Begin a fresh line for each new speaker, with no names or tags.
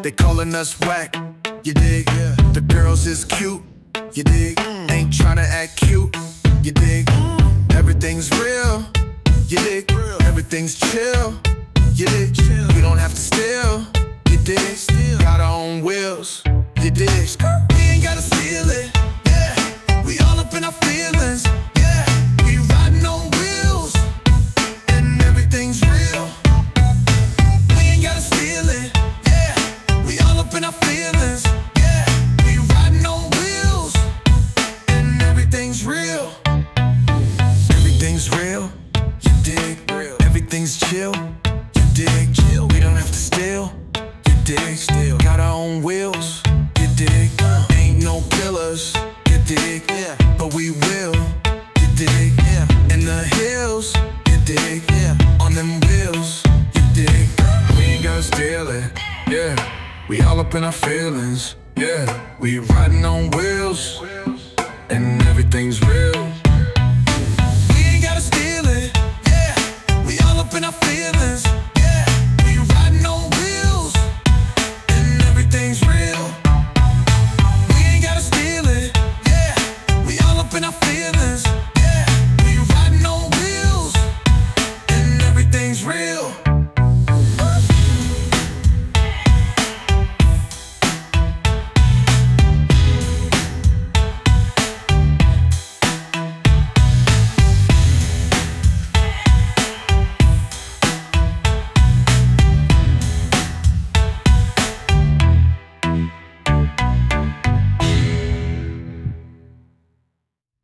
They calling us whack, you dig? The girls is cute, you dig? Ain't tryna act cute, you dig? Everything's real, you dig? Everything's chill, you dig? We don't have to steal, you dig? Got our own wheels, you dig? We ain't gotta steal it, yeah. We all up in our feelings, yeah. We riding on wheels, and everything's real. We ain't gotta steal it, yeah. We all up in our feelings, yeah. We riding on wheels, and everything's real. Everything's real, you dig? Everything's chill, you dig? We don't have to steal, you dig? Got our own wheels, you dig? Ain't no killers, you dig? But we will, you dig? In the hills, you dig? On them wheels, you dig? We ain't gotta steal it, yeah. We all up in our feelings, yeah. We riding on wheels, and everything's real.